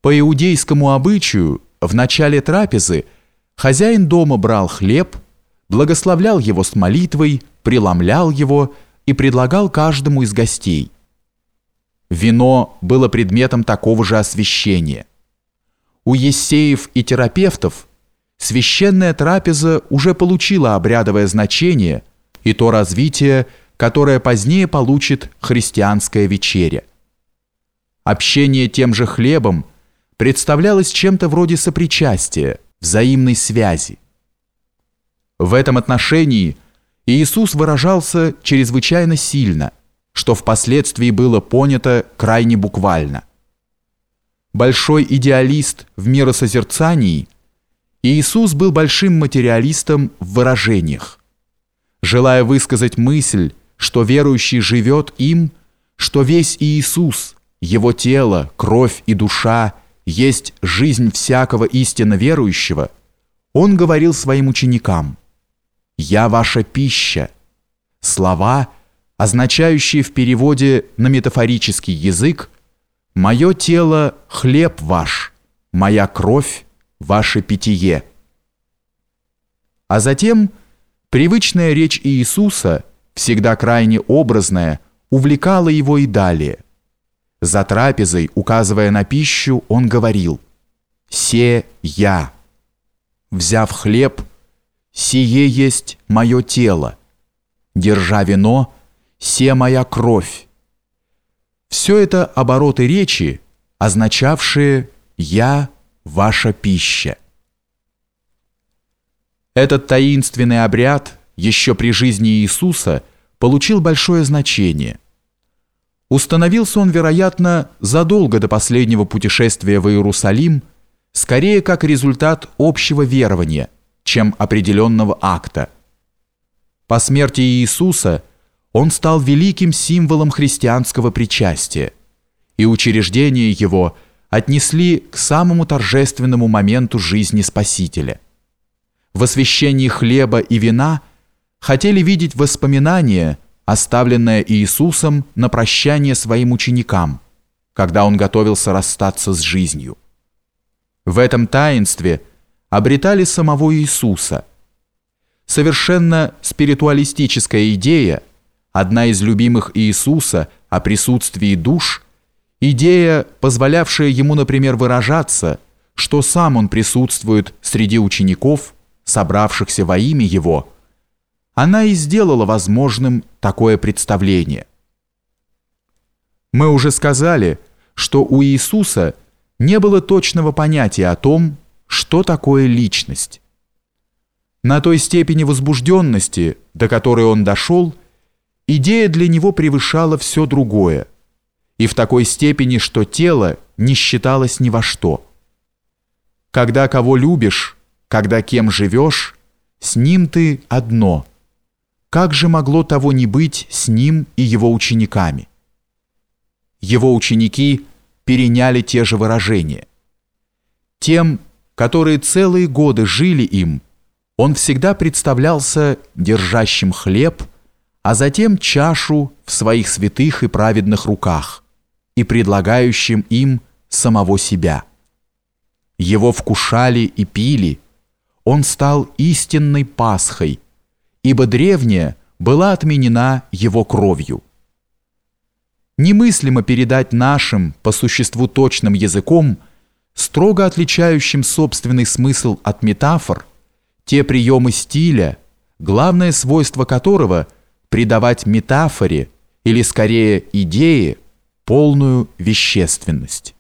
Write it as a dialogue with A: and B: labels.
A: По иудейскому обычаю, в начале трапезы хозяин дома брал хлеб, благословлял его с молитвой, преломлял его и предлагал каждому из гостей. Вино было предметом такого же освящения. У ессеев и терапевтов священная трапеза уже получила обрядовое значение и то развитие, которое позднее получит христианская вечеря. Общение тем же хлебом представлялось чем-то вроде сопричастия, взаимной связи. В этом отношении Иисус выражался чрезвычайно сильно, что впоследствии было понято крайне буквально. Большой идеалист в миросозерцании, Иисус был большим материалистом в выражениях. Желая высказать мысль, что верующий живет им, что весь Иисус, его тело, кровь и душа есть жизнь всякого истинно верующего, он говорил своим ученикам: «Я ваша пища». Слова, означающие в переводе на метафорический язык: «Мое тело – хлеб ваш, моя кровь – ваше питье». А затем привычная речь Иисуса, всегда крайне образная, увлекала его и далее. За трапезой, указывая на пищу, он говорил: «Се я». Взяв хлеб: «Сие есть мое тело». Держа вино: «Се моя кровь». Все это обороты речи, означавшие «я ваша пища». Этот таинственный обряд еще при жизни Иисуса получил большое значение. Установился он, вероятно, задолго до последнего путешествия в Иерусалим, скорее как результат общего верования, чем определенного акта. По смерти Иисуса он стал великим символом христианского причастия, и учреждение его отнесли к самому торжественному моменту жизни Спасителя. В освящении хлеба и вина хотели видеть воспоминание, оставленное Иисусом на прощание своим ученикам, когда он готовился расстаться с жизнью. В этом таинстве обретали самого Иисуса. Совершенно спиритуалистическая идея, одна из любимых Иисуса о присутствии душ, идея, позволявшая ему, например, выражаться, что сам он присутствует среди учеников, собравшихся во имя Его, она и сделала возможным такое представление. Мы уже сказали, что у Иисуса не было точного понятия о том, что такое личность. На той степени возбужденности, до которой он дошел, идея для него превышала все другое, и в такой степени, что тело не считалось ни во что. Когда кого любишь, когда кем живешь, с ним ты одно. Как же могло того не быть с ним и его учениками? Его ученики переняли те же выражения. Тем, которые целые годы жили им, он всегда представлялся держащим хлеб, а затем чашу в своих святых и праведных руках и предлагающим им самого себя. Его вкушали и пили, он стал истинной Пасхой, ибо древняя была отменена его кровью. Немыслимо передать нашим, по существу точным языком, строго отличающим собственный смысл от метафор, те приемы стиля, главное свойство которого – придавать метафоре, или скорее идее, полную вещественность.